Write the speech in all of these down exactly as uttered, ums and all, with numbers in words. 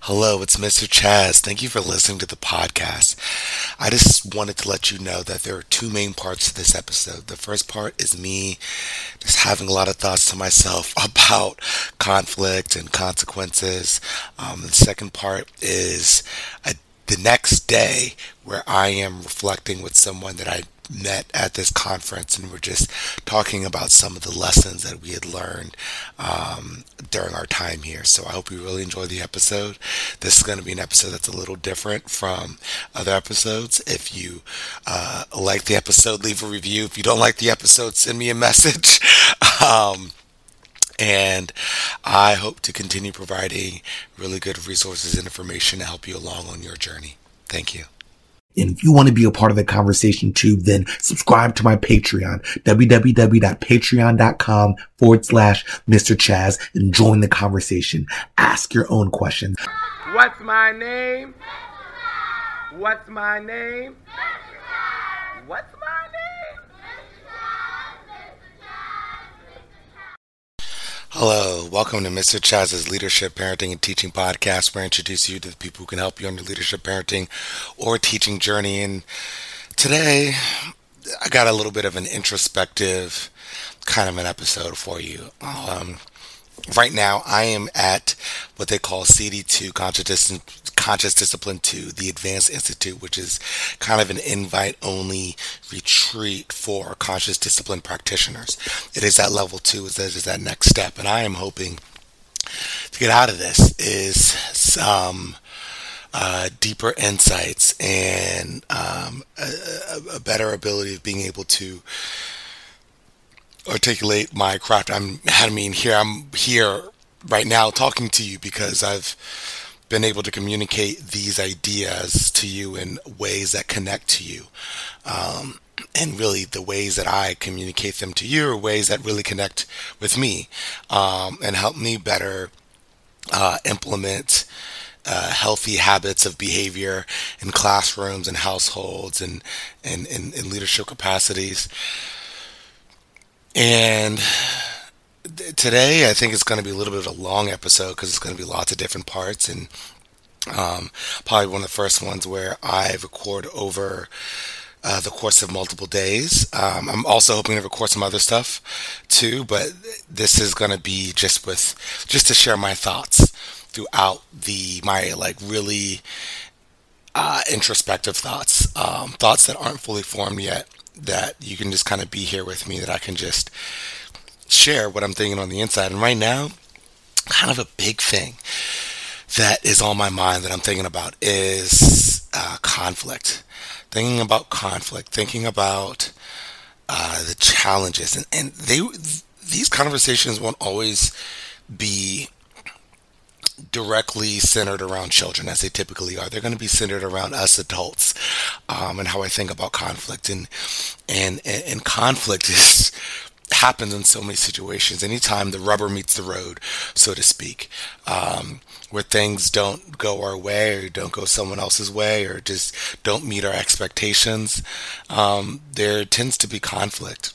Hello, it's Mister Chaz. Thank you for listening to the podcast. I just wanted to let you know that there are two main parts to this episode. The first part is me just having a lot of thoughts to myself about conflict and consequences. Um, the second part is a, the next day where I am reflecting with someone that I met at this conference, and we're just talking about some of the lessons that we had learned um, during our time here. So I hope you really enjoy the episode. This is going to be an episode that's a little different from other episodes. If you uh, like the episode, leave a review. If you don't like the episode, send me a message. um, and I hope to continue providing really good resources and information to help you along on your journey. Thank you. And if you want to be a part of the conversation too, then subscribe to my Patreon, www.patreon.com forward slash Mr. Chaz, and join the conversation. Ask your own questions. What's my name? What's my name? What's my name? Hello, welcome to Mister Chaz's Leadership, Parenting, and Teaching Podcast, where I introduce you to the people who can help you on your leadership, parenting, or teaching journey. And today, I got a little bit of an introspective kind of an episode for you. Um, right now, I am at what they call C D two, Conscious Discipline, Conscious Discipline two, the Advanced Institute, which is kind of an invite-only retreat for conscious discipline practitioners. It is at level two, it is that next step, and I am hoping to get out of this is some uh, deeper insights and um, a, a better ability of being able to articulate my craft. I'm, I mean, here I'm here right now talking to you because I've been able to communicate these ideas to you in ways that connect to you. Um, and really the ways that I communicate them to you are ways that really connect with me um, and help me better uh, implement uh, healthy habits of behavior in classrooms and households and, and, and, and leadership capacities. And today, I think it's going to be a little bit of a long episode because it's going to be lots of different parts, and um, probably one of the first ones where I record over uh, the course of multiple days. Um, I'm also hoping to record some other stuff too, but this is going to be just with just to share my thoughts throughout the my like really uh, introspective thoughts, um, thoughts that aren't fully formed yet. That you can just kind of be here with me. That I can just share what I'm thinking on the inside. And right now, kind of a big thing that is on my mind that I'm thinking about is uh, conflict. Thinking about conflict, thinking about uh, the challenges. And, and they these conversations won't always be directly centered around children as they typically are. They're going to be centered around us adults um, and how I think about conflict. And, and, and, and conflict is happens in so many situations. Anytime the rubber meets the road, so to speak, um, where things don't go our way or don't go someone else's way or just don't meet our expectations, um, there tends to be conflict.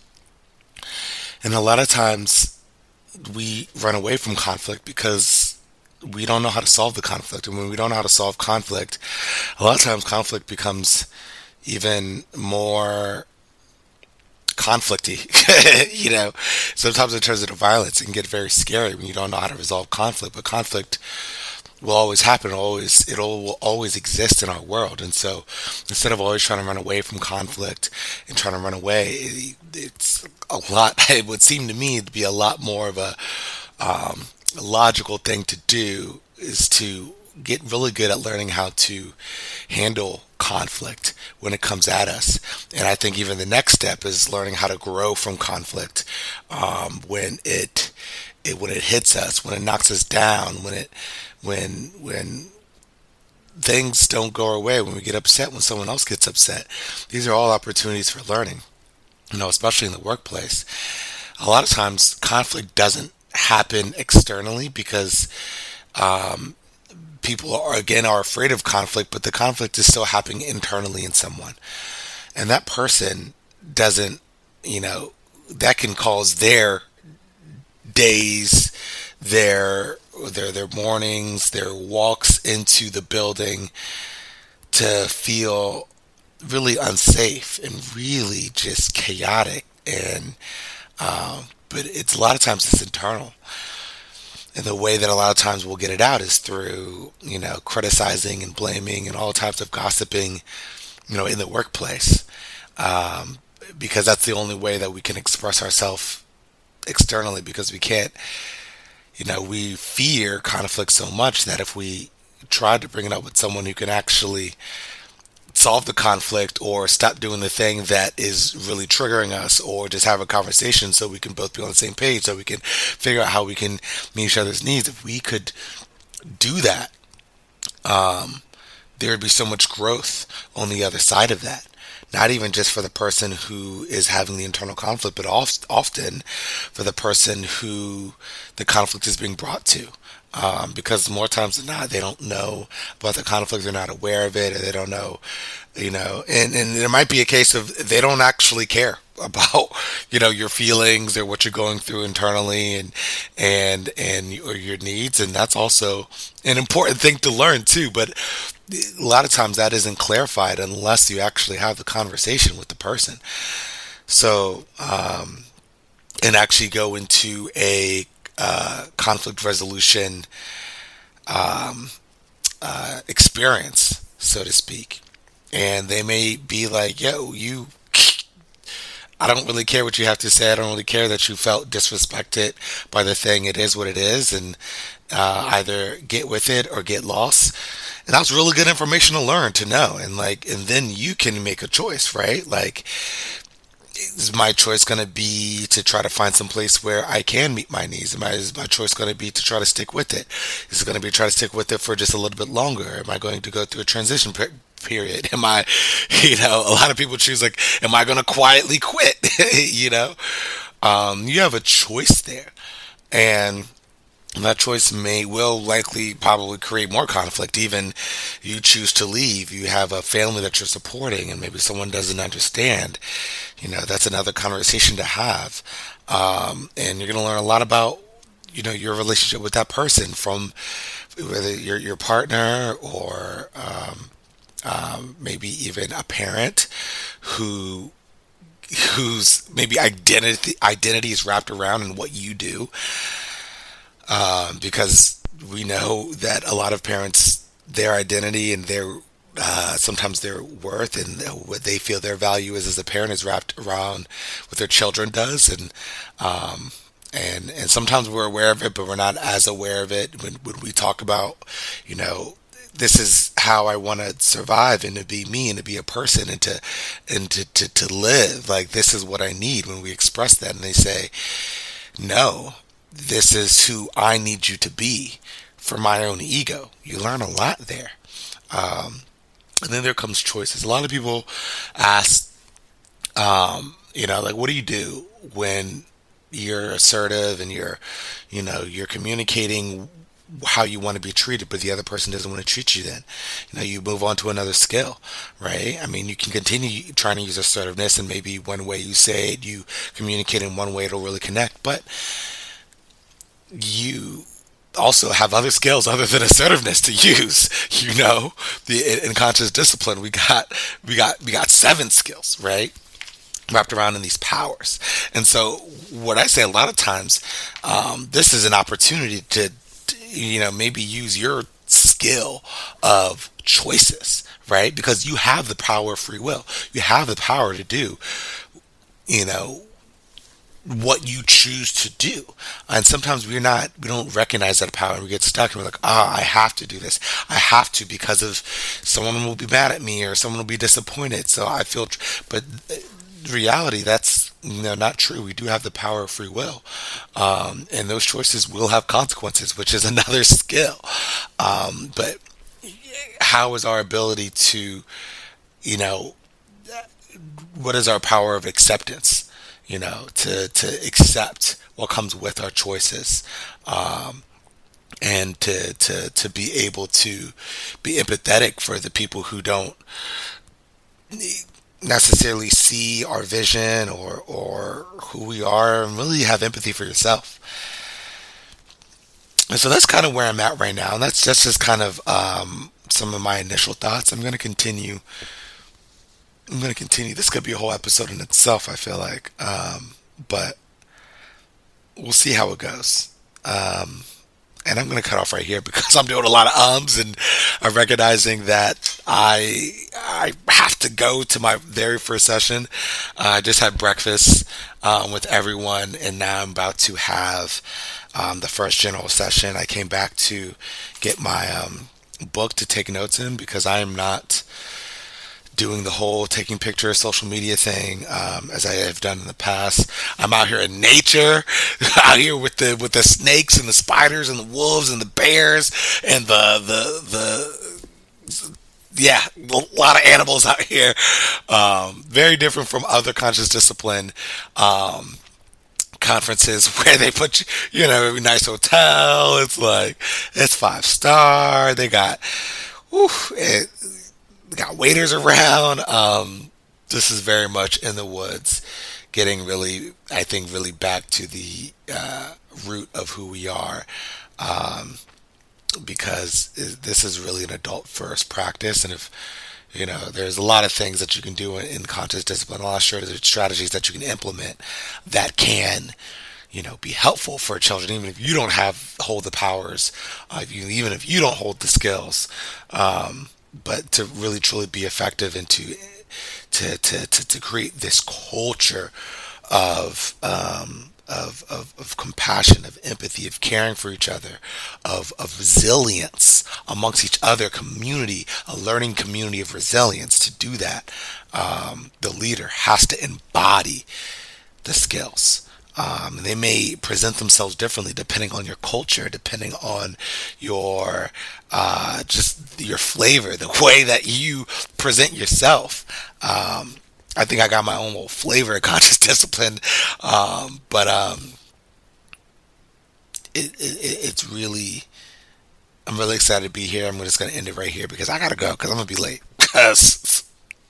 And a lot of times we run away from conflict because we don't know how to solve the conflict. And when we don't know how to solve conflict, a lot of times conflict becomes even more conflicty. you know, sometimes it turns into violence and can get very scary when you don't know how to resolve conflict. But conflict will always happen. It'll always, it'll will always exist in our world. And so instead of always trying to run away from conflict and trying to run away, it, it's a lot, it would seem to me to be a lot more of a, um, a logical thing to do is to get really good at learning how to handle conflict when it comes at us. And I think even the next step is learning how to grow from conflict um, when it, it when it hits us, when it knocks us down, when it when when things don't go our way, when we get upset, when someone else gets upset. These are all opportunities for learning. You know, especially in the workplace. A lot of times conflict doesn't happen externally because um, people are again are afraid of conflict, but the conflict is still happening internally in someone, and that person doesn't, you know, that can cause their days, their their their mornings, their walks into the building to feel really unsafe and really just chaotic. And um, but it's a lot of times it's internal. And the way that a lot of times we'll get it out is through, you know, criticizing and blaming and all types of gossiping, you know, in the workplace. Um, because that's the only way that we can express ourselves externally, because we can't, you know, we fear conflict so much that if we try to bring it up with someone who can actually solve the conflict or stop doing the thing that is really triggering us, or just have a conversation so we can both be on the same page, so we can figure out how we can meet each other's needs. If we could do that, um, there would be so much growth on the other side of that. Not even just for the person who is having the internal conflict, but oft- often for the person who the conflict is being brought to. Um, because more times than not, they don't know about the conflict, they're not aware of it, or they don't know, you know, and, and there might be a case of they don't actually care about, you know, your feelings or what you're going through internally, and, and, and, or your needs. And that's also an important thing to learn too. But a lot of times that isn't clarified unless you actually have the conversation with the person. So, um, and actually go into a uh, conflict resolution um, uh, experience, so to speak. And they may be like, yo, you, I don't really care what you have to say. I don't really care that you felt disrespected by the thing. It is what it is. And uh, either get with it or get lost. And that was really good information to learn, to know. And like, and then you can make a choice, right? Like, is my choice going to be to try to find some place where I can meet my needs? Am I, is my choice going to be to try to stick with it? Is it going to be try to stick with it for just a little bit longer? Am I going to go through a transition pe- period? Am I, you know, a lot of people choose like, am I going to quietly quit? you know, um, you have a choice there. And that choice may will likely probably create more conflict. Even you choose to leave, you have a family that you're supporting, and maybe someone doesn't understand. You know, that's another conversation to have. Um, and you're going to learn a lot about, you know, your relationship with that person, from whether you're your partner or um, um, maybe even a parent who whose maybe identity identity is wrapped around in what you do. Um, because we know that a lot of parents, their identity and their uh, sometimes their worth and what they feel their value is as a parent is wrapped around what their children does, and um, and and sometimes we're aware of it, but we're not as aware of it when, when we talk about, you know, this is how I want to survive and to be me and to be a person and to and to, to, to live. Like, this is what I need. When we express that and they say, no, this is who I need you to be for my own ego. You learn a lot there. Um, and then there comes choices. A lot of people ask, um, you know, like, what do you do when you're assertive and you're, you know, you're communicating how you want to be treated, but the other person doesn't want to treat you? Then, you know, you move on to another skill, right? I mean, you can continue trying to use assertiveness, and maybe one way you say it, you communicate in one way, it'll really connect. But you also have other skills other than assertiveness to use. You know, the in conscious discipline, we got we got we got seven skills, right, wrapped around in these powers. And so, what I say a lot of times, um, this is an opportunity to, to, you know, maybe use your skill of choices, right? Because you have the power of free will. You have the power to do, you know, what you choose to do. And sometimes we're not, we don't recognize that power, and we get stuck and we're like, ah, I have to do this. I have to, because of someone will be mad at me or someone will be disappointed. So I feel, tr- but in reality, that's, you know, not true. We do have the power of free will. Um, and those choices will have consequences, which is another skill. Um, but how is our ability to, you know, what is our power of acceptance? You know, to, to accept what comes with our choices, um, and to, to, to be able to be empathetic for the people who don't necessarily see our vision or, or who we are, and really have empathy for yourself. And so that's kind of where I'm at right now. And that's, that's just kind of um, some of my initial thoughts. I'm going to continue. I'm going to continue. This could be a whole episode in itself, I feel like. Um, but we'll see how it goes. Um, and I'm going to cut off right here because I'm doing a lot of ums, and I'm recognizing that I I have to go to my very first session. Uh, I just had breakfast um, with everyone, and now I'm about to have um, the first general session. I came back to get my um, book to take notes in because I am not doing the whole taking pictures, social media thing um, as I have done in the past. I'm out here in nature, out here with the with the snakes and the spiders and the wolves and the bears and the the the yeah, a lot of animals out here. Um, very different from other conscious discipline um, conferences where they put you, you know, a nice hotel. It's like it's five star. They got, whew, it, got waiters around. Um, this is very much in the woods, getting really, I think, really back to the uh, root of who we are, um, because this is really an adult first practice. And if, you know, there's a lot of things that you can do in, in conscious discipline, a lot of strategies that you can implement that can, you know, be helpful for children, even if you don't have hold the powers, uh, if you, even if you don't hold the skills. Um, but to really truly be effective and to to to to, to create this culture of um of, of of compassion, of empathy, of caring for each other, of of resilience amongst each other, community, a learning community of resilience. To do that, um, the leader has to embody the skills. Um, they may present themselves differently depending on your culture, depending on your uh, just your flavor, the way that you present yourself. Um, I think I got my own little flavor of conscious discipline, um, but um, it, it, it's really, I'm really excited to be here. I'm just going to end it right here because I got to go because I'm going to be late because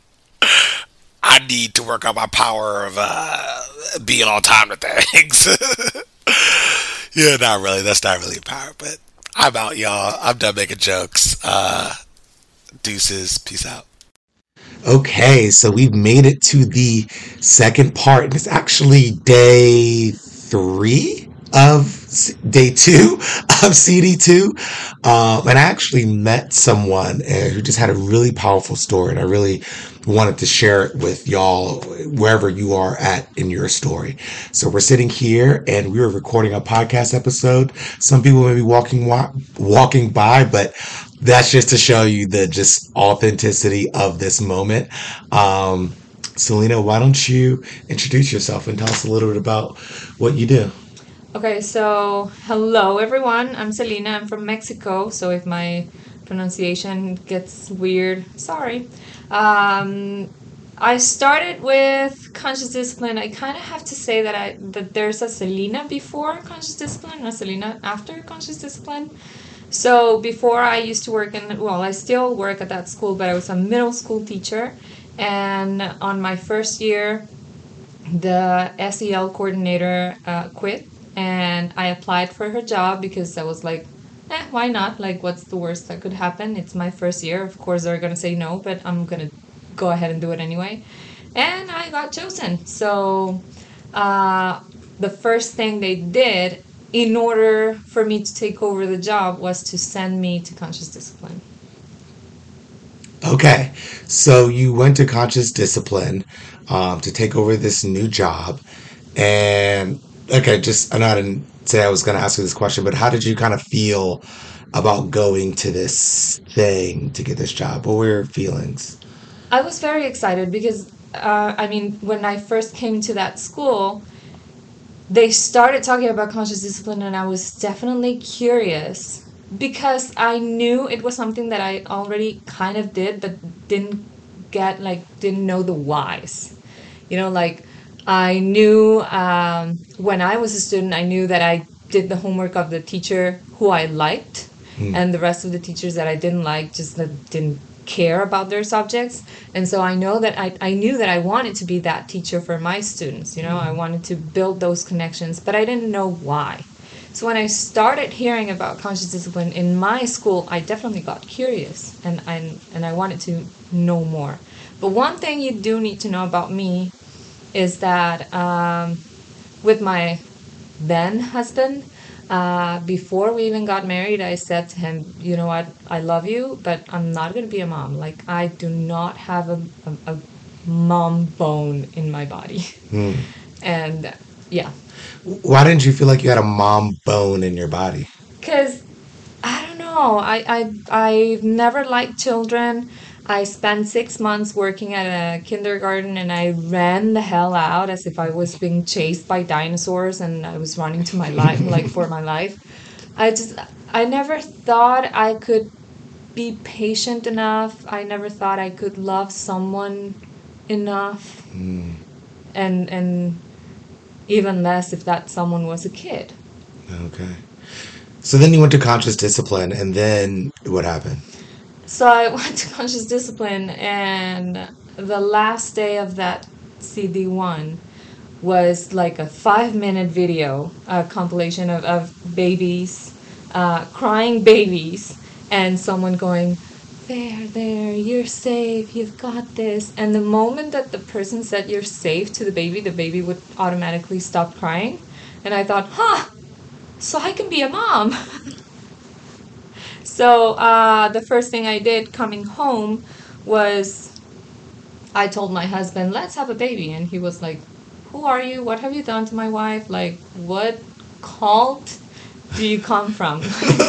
I need to work on my power of uh, being on time with things. Yeah, not really. That's not really a power, but I'm out, y'all. I'm done making jokes. Uh, deuces. Peace out. Okay, so we've made it to the second part, and it's actually day three of s- day two of C D two. Um, and I actually met someone uh, who just had a really powerful story, and I really wanted to share it with y'all wherever you are at in your story. So we're sitting here, and we were recording a podcast episode. Some people may be walking wa- walking by, but that's just to show you the just authenticity of this moment. Um, Selena, why don't you introduce yourself and tell us a little bit about what you do? Okay, so hello everyone. I'm Selena. I'm from Mexico. So if my pronunciation gets weird, sorry. Um, I started with conscious discipline. I kind of have to say that I that there's a Selena before conscious discipline and a Selena after conscious discipline. So before I used to work in, well, I still work at that school, but I was a middle school teacher. And on my first year, the S E L coordinator uh, quit. And I applied for her job because I was like, eh, why not? Like, what's the worst that could happen? It's my first year. Of course, they're going to say no, but I'm going to go ahead and do it anyway. And I got chosen. So uh, the first thing they did in order for me to take over the job was to send me to conscious discipline. Okay, so you went to conscious discipline um, to take over this new job. And okay, just I know I didn't say I was going to ask you this question, but how did you kind of feel about going to this thing to get this job? What were your feelings? I was very excited because, uh, I mean, when I first came to that school, they started talking about conscious discipline, and I was definitely curious because I knew it was something that I already kind of did, but didn't get, like, didn't know the whys. You know, like, I knew um, when I was a student, I knew that I did the homework of the teacher who I liked, mm. and the rest of the teachers that I didn't like just that didn't care about their subjects. And so I know that I, I knew that I wanted to be that teacher for my students. You know, mm. I wanted to build those connections, but I didn't know why. So when I started hearing about conscious discipline in my school, I definitely got curious and I, and I wanted to know more. But one thing you do need to know about me is that um, with my then husband, uh, before we even got married, I said to him, you know what, I love you, but I'm not going to be a mom. Like, I do not have a, a, a mom bone in my body. Hmm. And yeah, Why didn't you feel like you had a mom bone in your body? because I don't know. I, I, I've never liked children. I spent six months working at a kindergarten and I ran the hell out as if I was being chased by dinosaurs and I was running to my life, like for my life. I just, I never thought I could be patient enough. I never thought I could love someone enough. Hmm. And, and even less if that someone was a kid. Okay. So then you went to conscious discipline, and then what happened? So I went to conscious discipline, and the last day of that C D one was like a five minute video, a compilation of, of babies, uh, crying babies, and someone going, there, there, you're safe, you've got this. And the moment that the person said you're safe to the baby, the baby would automatically stop crying. And I thought, huh, so I can be a mom. So uh, the first thing I did coming home was I told my husband, let's have a baby. And he was like, who are you? What have you done to my wife? Like, what cult do you come from?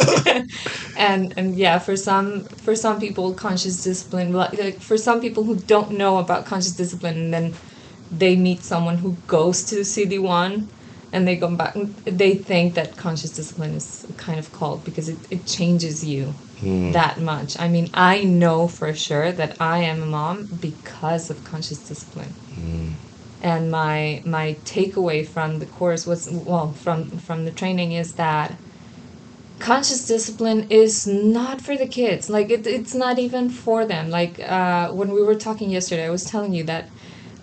and and yeah, for some for some people, conscious discipline, like, like for some people who don't know about conscious discipline, and then they meet someone who goes to C D one, and they go back, they think that conscious discipline is a kind of cult because it, it changes you Hmm. that much. I mean, I know for sure that I am a mom because of conscious discipline. Hmm. And my my takeaway from the course was, well, from from the training is that conscious discipline is not for the kids. Like, it, it's not even for them. Like, uh, when we were talking yesterday, I was telling you that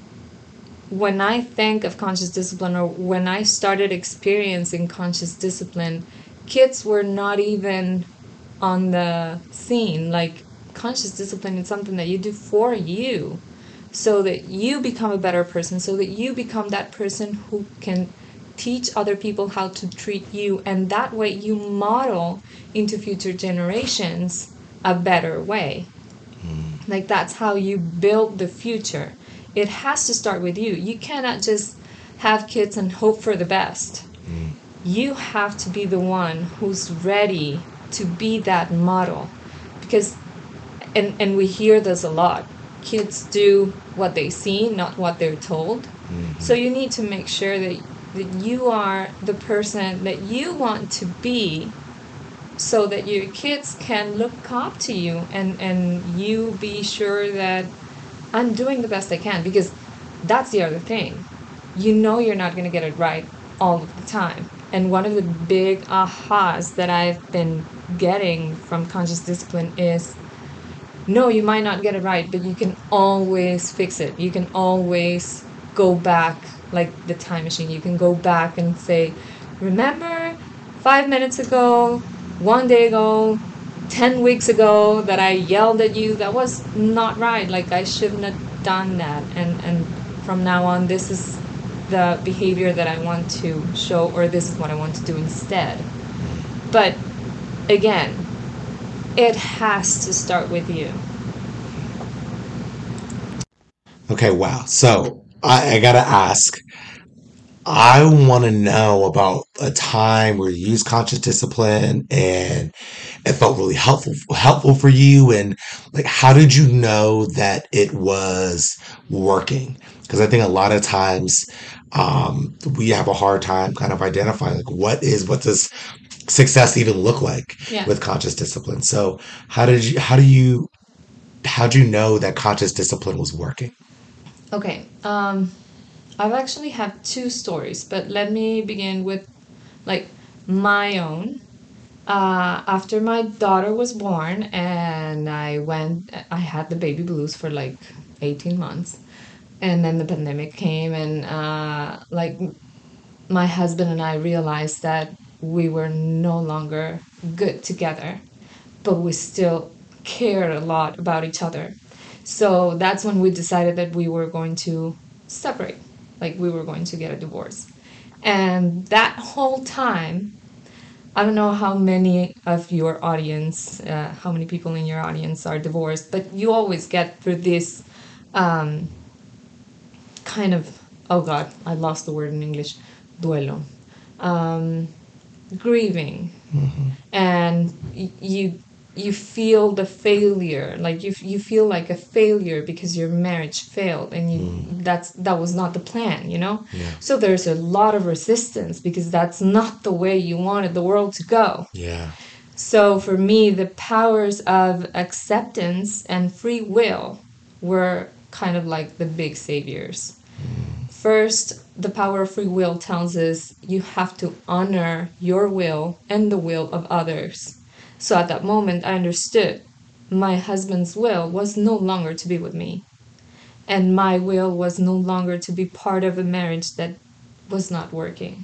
when I think of conscious discipline, or when I started experiencing conscious discipline, kids were not even on the scene. Like, conscious discipline is something that you do for you, so that you become a better person, so that you become that person who can teach other people how to treat you, and that way you model into future generations a better way. Like, that's how you build the future. It has to start with you. You cannot just have kids and hope for the best. Hmm. You have to be the one who's ready to be that model. Because, and, and we hear this a lot, kids do what they see, not what they're told. Mhm. So you need to make sure that, that you are the person that you want to be, so that your kids can look up to you, and, and you be sure that I'm doing the best I can. Because that's the other thing. You know you're not going to get it right all of the time. And one of the big ahas that I've been getting from conscious discipline is, no, you might not get it right, but you can always fix it. You can always go back, like the time machine. You can go back and say, remember five minutes ago, one day ago, ten weeks ago that I yelled at you? That was not right. Like, I shouldn't have done that. And, and from now on, this is the behavior that I want to show, or this is what I want to do instead. But again, it has to start with you. Okay, wow. So I, I gotta ask. I want to know about a time where you used conscious discipline and it felt really helpful helpful for you, and like, how did you know that it was working? Because I think a lot of times um, we have a hard time kind of identifying like what is what does success even look like Yeah. with conscious discipline. So how did you how do you how do you know that conscious discipline was working? Okay. Um, I've actually have two stories, but let me begin with like my own. Uh, after my daughter was born, and I went, I had the baby blues for like eighteen months, and then the pandemic came, and uh, like my husband and I realized that we were no longer good together, but we still cared a lot about each other. So that's when we decided that we were going to separate, like we were going to get a divorce. And that whole time, I don't know how many of your audience, uh, how many people in your audience are divorced, but you always get through this um, kind of, oh God, I lost the word in English, duelo, um, grieving, Mm-hmm. and y- you you feel the failure, like you you feel like a failure because your marriage failed, and you Mm. that's that was not the plan, you know. Yeah. So there's a lot of resistance because that's not the way you wanted the world to go. Yeah. So for me, the powers of acceptance and free will were kind of like the big saviors. First, the power of free will tells us you have to honor your will and the will of others. So at that moment, I understood my husband's will was no longer to be with me, and my will was no longer to be part of a marriage that was not working.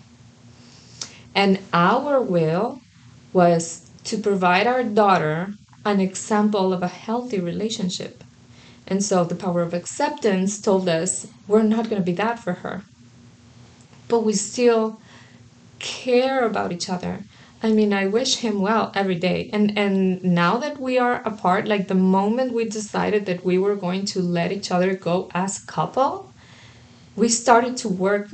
And our will was to provide our daughter an example of a healthy relationship. And so the power of acceptance told us we're not going to be that for her. But we still care about each other. I mean, I wish him well every day. And and now that we are apart, like the moment we decided that we were going to let each other go as a couple, we started to work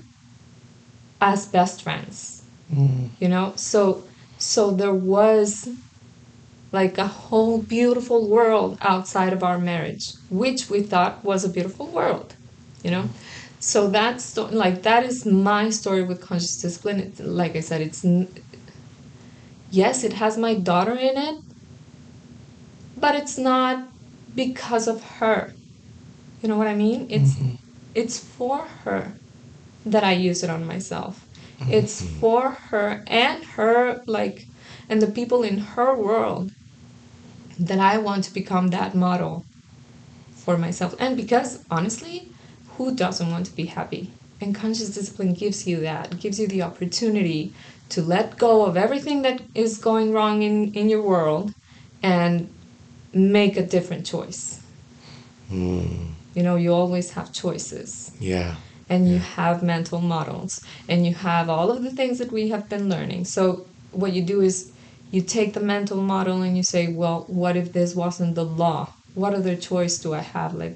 as best friends. Mm. You know? So so there was like a whole beautiful world outside of our marriage, which we thought was a beautiful world, you know. So that's like that is my story with conscious discipline. It's, like I said, it's yes, it has my daughter in it, but it's not because of her. You know what I mean? It's Mm-hmm. it's for her that I use it on myself. Mm-hmm. It's for her and her like and the people in her world that I want to become that model for myself. And because honestly, who doesn't want to be happy? And conscious discipline gives you that, it gives you the opportunity to let go of everything that is going wrong in, in your world and make a different choice. Mm. You know, you always have choices. Yeah. And you have mental models. And you have all of the things that we have been learning. So what you do is you take the mental model and you say, well, what if this wasn't the law? What other choice do I have? Like,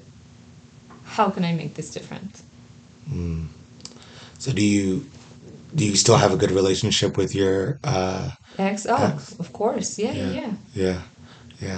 how can I make this different? Mm. So do you do you still have a good relationship with your uh Ex? Oh, ex? of course. Yeah, yeah, yeah. Yeah. Yeah.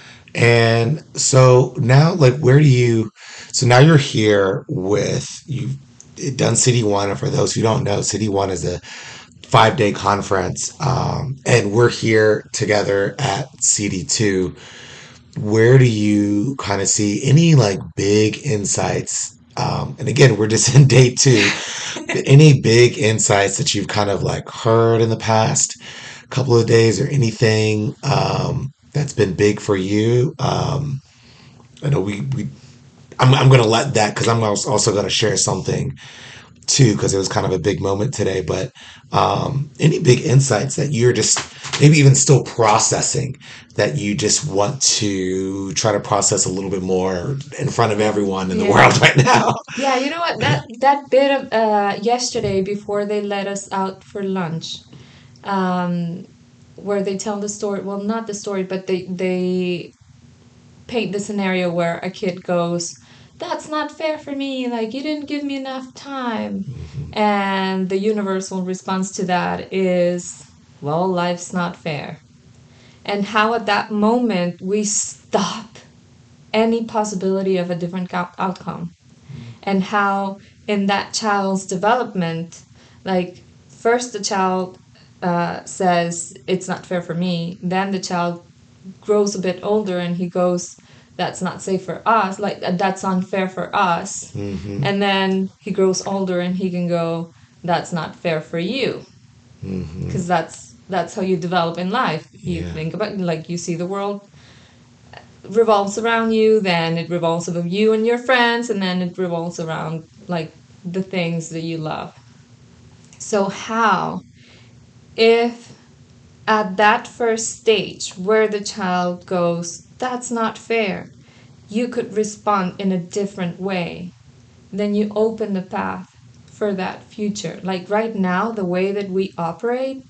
And so now, like, where do you? So now you're here with you've done City One, and for those who don't know, City One is a five day conference, um, and we're here together at C D two. Where do you kind of see any like big insights? Um, and again, we're just in day two. Any big insights that you've kind of like heard in the past couple of days, or anything um, that's been big for you? Um, I know we we. I'm I'm gonna let that because I'm als- also gonna share something too because it was kind of a big moment today. But um, any big insights that you're just maybe even still processing that you just want to try to process a little bit more in front of everyone in the Yeah. world right now? Yeah, you know what? That that bit of uh, yesterday before they let us out for lunch, um, where they tell the story. Well, not the story, but they they paint the scenario where a kid goes, "That's not fair for me. Like you didn't give me enough time," and the universal response to that is, "Well, life's not fair." And how at that moment we stop any possibility of a different co- outcome. And how in that child's development, like first the child uh, says it's not fair for me, then the child grows a bit older and he goes, that's not safe for us, like uh, that's unfair for us. Mm-hmm. And then he grows older and he can go, that's not fair for you, Mm-hmm. because that's that's how you develop in life. You Yeah. think about, like, you see the world revolves around you, then it revolves around you and your friends, and then it revolves around like the things that you love. So how if at that first stage where the child goes, that's not fair, you could respond in a different way, then you open the path for that future. Like right now, the way that we operate,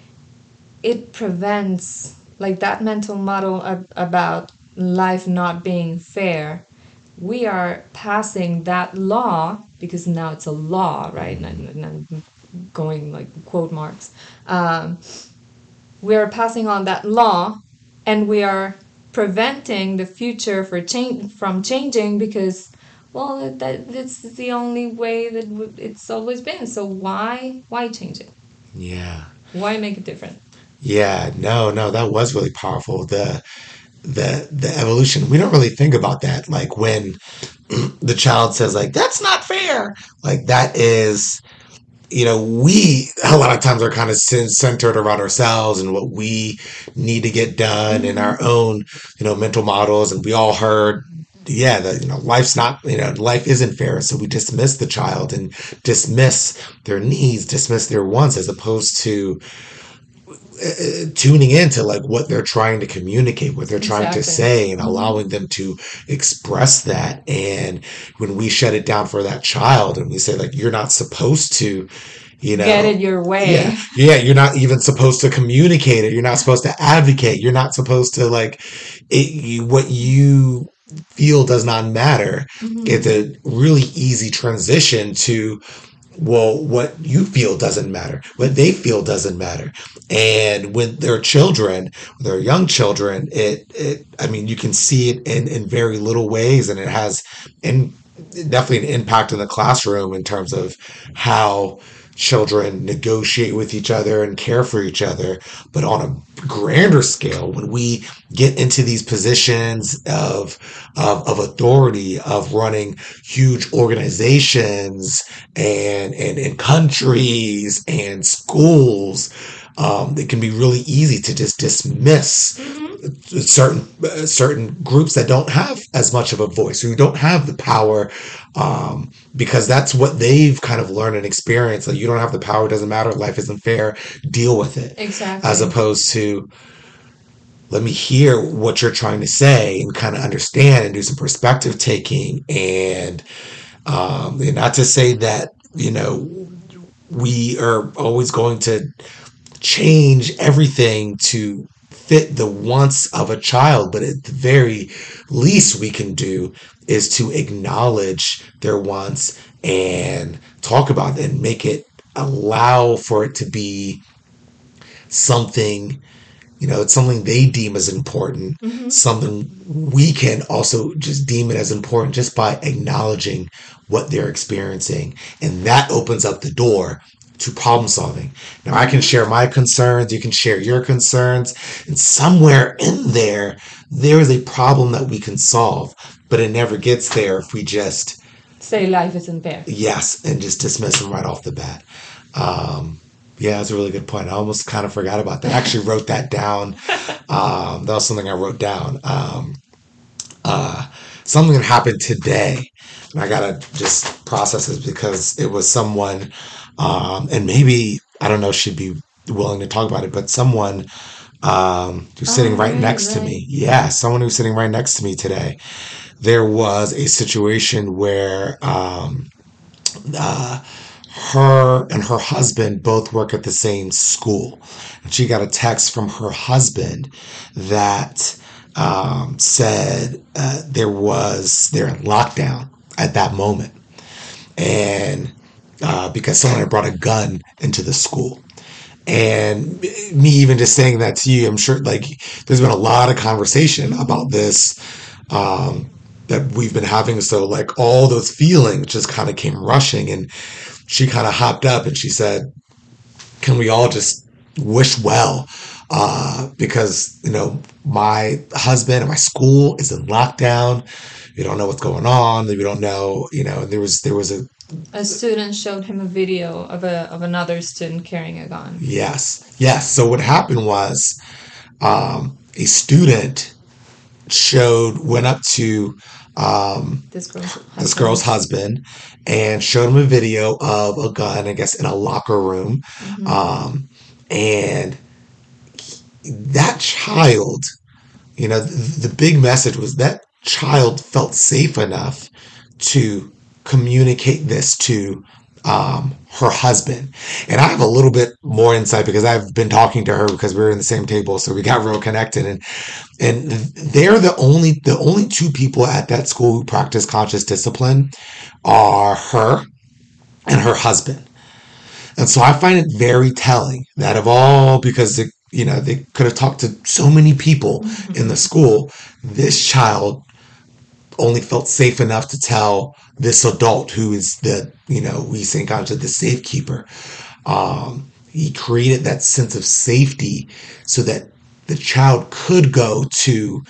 it prevents, like that mental model ab- about life not being fair. We are passing that law, because now it's a law, right? And, and I'm going like quote marks. Um, we are passing on that law, and we are preventing the future for change from changing, because, well, that it's the only way that w- it's always been. So why why change it? Yeah. Why make it different? Yeah, no, no, that was really powerful. The the the evolution. We don't really think about that. Like when the child says like that's not fair. Like that is, you know, we a lot of times are kind of centered around ourselves and what we need to get done in our own, you know, mental models. And we all heard, yeah, that, you know, life's not, you know, life isn't fair. So we dismiss the child and dismiss their needs, dismiss their wants, as opposed to uh, tuning into like what they're trying to communicate, what they're trying to Exactly. say, and allowing them to express that. And when we shut it down for that child and we say like, you're not supposed to, you know, Get it your way. yeah, yeah, you're not even supposed to communicate it. You're not supposed to advocate. You're not supposed to like it, you, what you feel does not matter. Mhm. It's a really easy transition to, well, what you feel doesn't matter. What they feel doesn't matter. And when they're children, when they're young children, it, it, I mean, you can see it in, in very little ways, and it has in, definitely an impact in the classroom in terms of how children negotiate with each other and care for each other. But on a grander scale, when we get into these positions of, of, of authority, of running huge organizations and, and, and countries and schools, um, it can be really easy to just dismiss certain uh, certain groups that don't have as much of a voice, who don't have the power, um, because that's what they've kind of learned and experienced. Like, you don't have the power, it doesn't matter, life isn't fair, deal with it. Exactly. As opposed to, let me hear what you're trying to say and kind of understand and do some perspective taking. And, um, and not to say that, you know, we are always going to change everything to fit the wants of a child, but at the very least we can do is to acknowledge their wants and talk about it and make it, allow for it to be something, you know, it's something they deem as important, Mhm. something we can also just deem it as important just by acknowledging what they're experiencing. And that opens up the door to problem solving. Now, I can share my concerns, you can share your concerns, and somewhere in there, there is a problem that we can solve, but it never gets there if we just, Say life isn't fair. yes, and just dismiss them right off the bat. Um, yeah, that's a really good point. I almost kind of forgot about that. I actually wrote that down. Um, that was something I wrote down. Um, uh, something that happened today, and I gotta just process it because it was someone, um, and maybe, I don't know if she'd be willing to talk about it, but someone um, who's Oh, sitting right right, next to right. me. Yeah, someone who's sitting right next to me today. There was a situation where um, uh, her and her husband both work at the same school. And she got a text from her husband that um, said uh, there was, they're in lockdown at that moment. And uh, because someone had brought a gun into the school. And me even just saying that to you, I'm sure like there's been a lot of conversation about this um, that we've been having. So like all those feelings just kind of came rushing, and she kind of hopped up and she said, can we all just wish well? Uh, because, you know, my husband and my school is in lockdown. We don't know what's going on. We don't know, you know, there was, there was a, A student showed him a video of a of another student carrying a gun. yes, yes. So what happened was, um, a student showed, went up to, um, This girl's this husband. girl's husband and showed him a video of a gun, I guess, in a locker room. Mhm. Um, And that child, you know, the, the big message was that child felt safe enough to communicate this to um, her husband. And I have a little bit more insight because I've been talking to her because we were in the same table, so we got real connected. And and they're the only the only two people at that school who practice conscious discipline are her and her husband. And so I find it very telling that of all, because it, you know, they could have talked to so many people in the school, this child only felt safe enough to tell this adult who is the, you know, we say conscious, the safekeeper. Um, he created that sense of safety so that the child could go to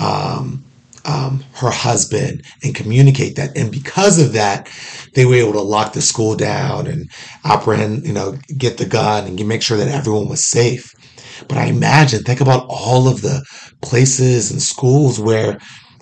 um, um, her husband and communicate that. And because of that, they were able to lock the school down and apprehend, you know, get the gun and make sure that everyone was safe. But I imagine, think about all of the places and schools where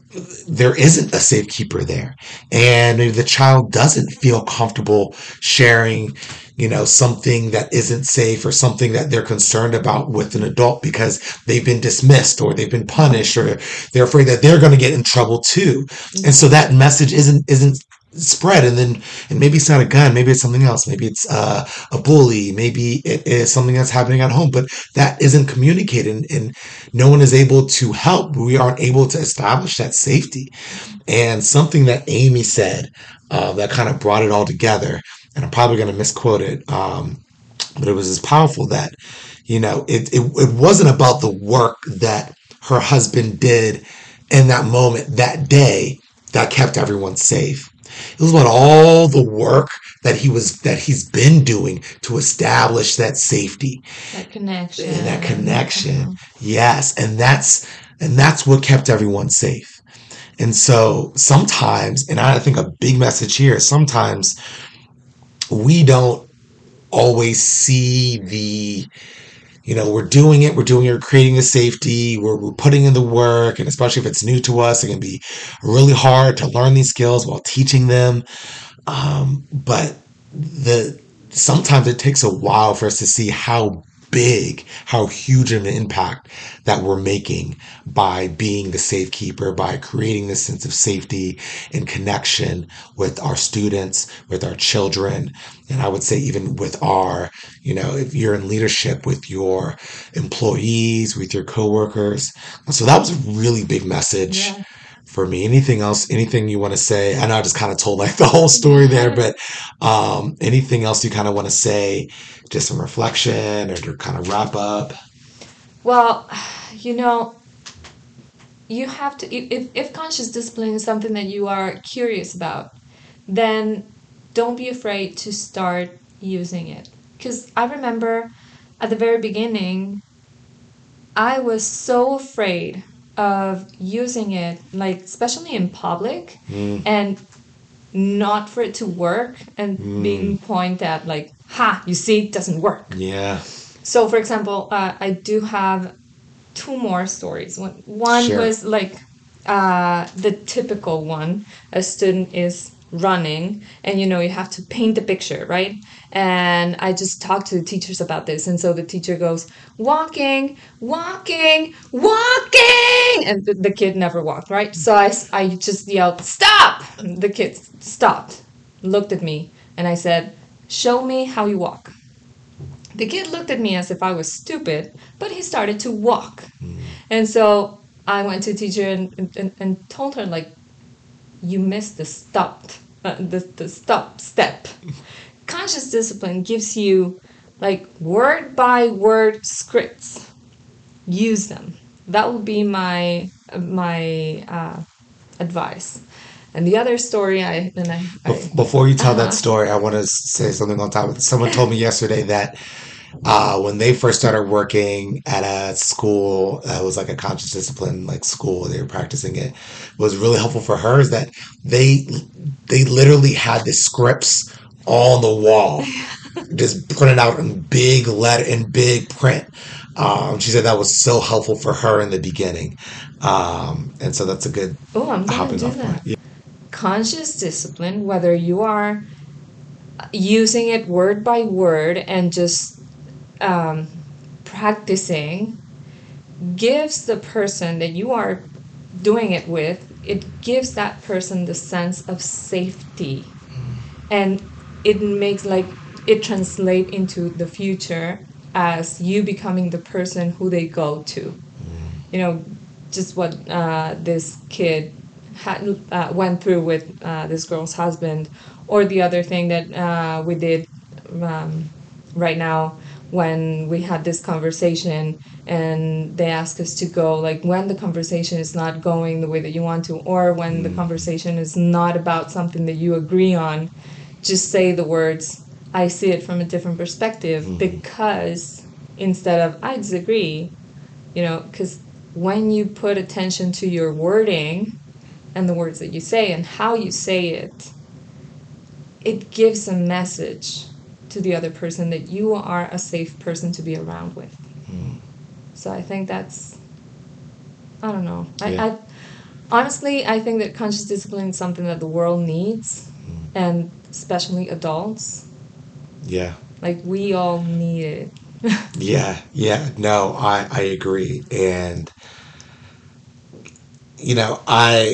there isn't a safekeeper there, and maybe the child doesn't feel comfortable sharing, you know, something that isn't safe or something that they're concerned about with an adult because they've been dismissed or they've been punished or they're afraid that they're going to get in trouble too. And so that message isn't isn't spread. And then, and maybe it's not a gun, maybe it's something else, maybe it's uh, a bully, maybe it is something that's happening at home, but that isn't communicated, and, and no one is able to help. We aren't able to establish that safety. And something that Amy said uh, that kind of brought it all together, and I'm probably going to misquote it, um, but it was as powerful that, you know, it, it it wasn't about the work that her husband did in that moment, that day, that kept everyone safe. It was about all the work that he was that he's been doing to establish that safety, That connection. and that connection. Yes, and that's and that's what kept everyone safe. And so sometimes, and I think a big message here is sometimes we don't always see the, you know, we're doing it, we're doing it, we're creating the safety, we're, we're putting in the work, and especially if it's new to us, it can be really hard to learn these skills while teaching them. Um, but the sometimes it takes a while for us to see how big, how huge of an impact that we're making by being the safekeeper, by creating this sense of safety and connection with our students, with our children, and I would say even with our, you know, if you're in leadership, with your employees, with your coworkers. So that was a really big message Yeah. for me. Anything else, anything you want to say? I know I just kind of told like the whole story there, but um, anything else you kind of want to say, just some reflection or to kind of wrap up? Well, you know, you have to, if, if conscious discipline is something that you are curious about, then don't be afraid to start using it. Because I remember at the very beginning, I was so afraid of using it, like especially in public, Mm, and not for it to work and mm, being pointed at like, ha, you see, it doesn't work. yeah, So, for example, uh, I do have two more stories. One, one sure. was like uh, the typical one. A student is running, and you know, you have to paint the picture, right? And I just talked to the teachers about this, and so the teacher goes, walking, walking, walking, and the, the kid never walked, right? So I, s- I just yelled, stop! The kid stopped, looked at me, and I said, show me how you walk. The kid looked at me as if I was stupid, but he started to walk. Mm, And so I went to the teacher and, and, and told her, like, you missed the stop, uh, the, the stop step. Conscious discipline gives you, like, word by word scripts. Use them. That would be my my uh, advice. And the other story, I and I, I Bef- Before you tell that uh-huh. story, I want to say something on top of it. Someone told me yesterday that uh, when they first started working at a school that was like a conscious discipline like school, they were practicing it. What was really helpful for her is that they they literally had the scripts on the wall, just printed out in big letter in big print. Um, she said that was so helpful for her in the beginning, um, and so that's a good Oh, I'm gonna hopping do off point. that. Conscious discipline, whether you are using it word by word and just um, practicing gives the person that you are doing it with, it gives that person the sense of safety. And it makes like, it translates into the future as you becoming the person who they go to. You know, just what uh, this kid had, uh, went through with uh, this girl's husband, or the other thing that uh, we did um, right now when we had this conversation and they asked us to go, like when the conversation is not going the way that you want to, or when mm. the conversation is not about something that you agree on, just say the words, I see it from a different perspective, mm. because instead of I disagree, you know, because when you put attention to your wording and the words that you say and how you say it, it gives a message to the other person that you are a safe person to be around with. Mm. So I think that's, I don't know. Yeah. I, I honestly, I think that conscious discipline is something that the world needs, mm. and especially adults. Yeah. Like we all need it. yeah, yeah. No, I, I agree. And, you know, I...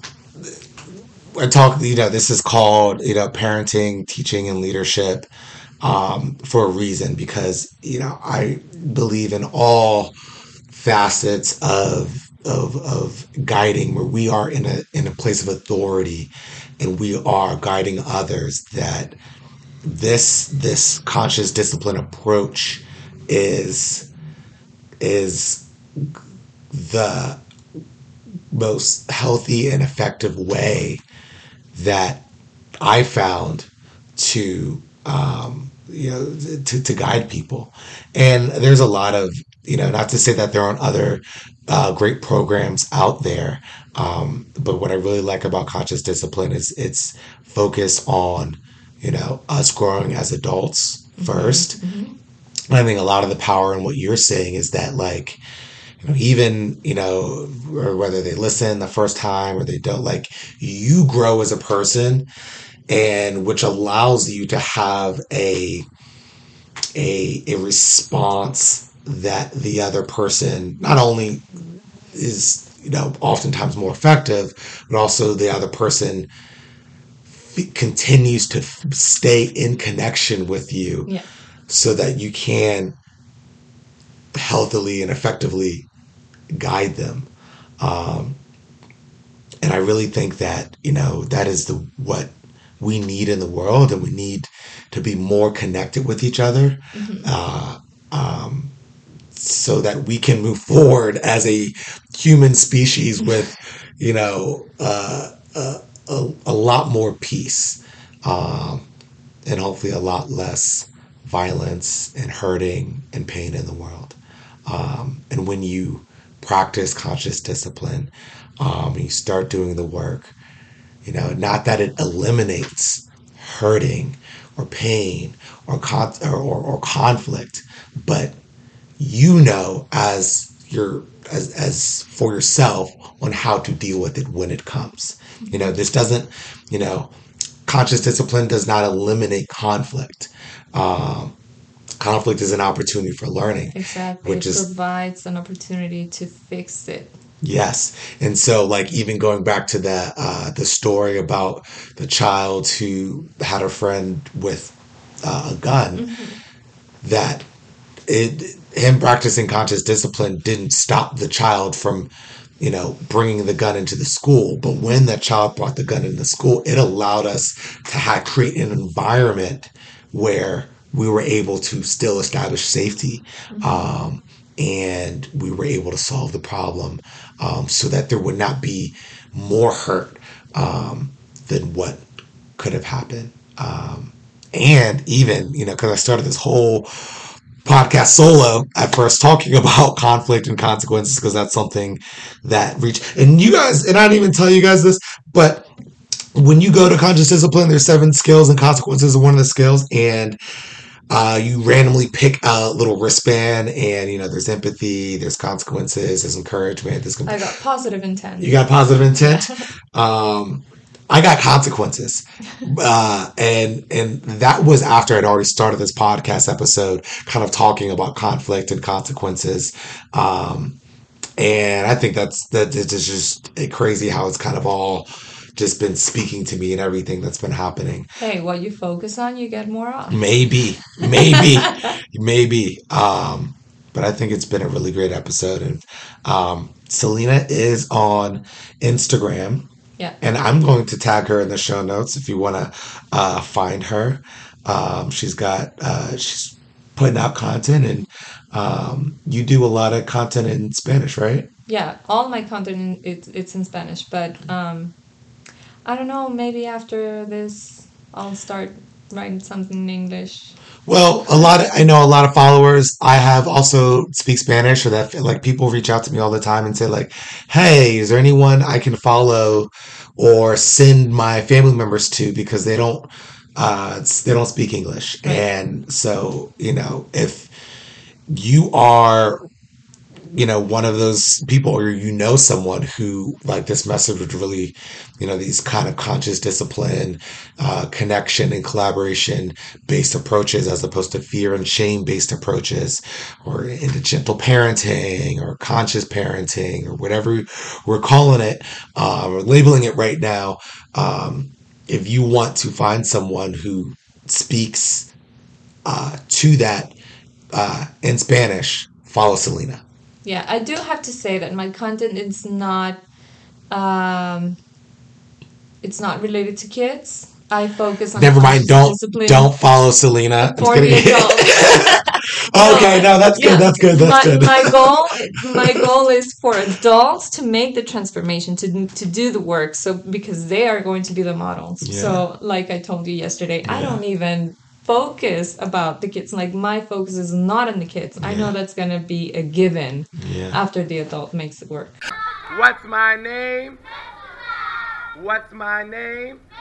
I talk, you know, this is called, you know, parenting, teaching, and leadership um, for a reason, because, you know, I believe in all facets of, of, of guiding, where we are in a, in a place of authority and we are guiding others, that this, this conscious discipline approach is, is the most healthy and effective way that I found to, um, you know, to, to guide people. And there's a lot of, you know, not to say that there aren't other uh, great programs out there, um, but what I really like about conscious discipline is its focus on, you know, us growing as adults first. Mm-hmm. And I think a lot of the power in what you're saying is that, like, you know, even, you know, or whether they listen the first time or they don't, like, you grow as a person, and which allows you to have a, a, a response that the other person not only is, you know, oftentimes more effective, but also the other person f- continues to f- stay in connection with you, yeah. so that you can healthily and effectively guide them. Um, and I really think that, you know, that is the what we need in the world, and we need to be more connected with each other, mm-hmm. uh, um, so that we can move forward as a human species with, you know, uh, uh, a, a lot more peace, um, and hopefully a lot less violence and hurting and pain in the world. Um, and when you practice conscious discipline, um, you start doing the work, you know, not that it eliminates hurting or pain or con- or, or, or conflict, but you know, as your as as for yourself, on how to deal with it when it comes. You know, this doesn't, you know, conscious discipline does not eliminate conflict. Um, conflict is an opportunity for learning. Exactly. Which it is, provides an opportunity to fix it. Yes. And so, like, even going back to the, uh, the story about the child who had a friend with uh, a gun, mm-hmm. that it, him practicing conscious discipline didn't stop the child from, you know, bringing the gun into the school. But when that child brought the gun into school, it allowed us to have, create an environment where we were able to still establish safety, mm-hmm. um, and we were able to solve the problem, um, so that there would not be more hurt um, than what could have happened. Um, and even, you know, because I started this whole podcast solo at first talking about conflict and consequences, because that's something that reach. And you guys, and I didn't even tell you guys this, but when you go to conscious discipline, there's seven skills, and consequences are one of the skills. And uh, you randomly pick a little wristband, and, you know, there's empathy, there's consequences, there's encouragement. There's comp- I got positive intent. You got positive intent. um, I got consequences. Uh, and and that was after I'd already started this podcast episode, kind of talking about conflict and consequences. Um, and I think that's that is just crazy how it's kind of all just been speaking to me and everything that's been happening. Hey, what you focus on, you get more of. Maybe, maybe, maybe. Um, but I think it's been a really great episode. And um, Selena is on Instagram. Yeah. And I'm going to tag her in the show notes if you want to uh, find her. Um, she's got, uh, she's putting out content, and um, you do a lot of content in Spanish, right? Yeah, all my content, it's, it's in Spanish, but um, I don't know, maybe after this, I'll start writing something in English. Well, a lot of, I know a lot of followers I have also speak Spanish, or that like people reach out to me all the time and say like, hey, is there anyone I can follow or send my family members to, because they don't uh they don't speak English. Right. And so, you know, if you are, you know, one of those people, or you know someone who like this message would really, you know, these kind of conscious discipline, uh, connection and collaboration based approaches, as opposed to fear and shame based approaches, or into gentle parenting or conscious parenting, or whatever we're calling it, uh, or labeling it right now. Um, if you want to find someone who speaks uh, to that uh, in Spanish, follow Selena. Yeah, I do have to say that my content is not, um, it's not related to kids. I focus on Never mind. Don't discipline don't follow Selena. I'm for just the kidding. adults. Okay, no, that's Yeah. good. That's good. That's my, good. my goal, my goal is for adults to make the transformation, to to do the work. So because they are going to be the models. Yeah. So like I told you yesterday, I Yeah. don't even focus about the kids. Like my focus is not on the kids. I know that's gonna be a given Yeah. after the adult makes it work. What's my name? What's my name?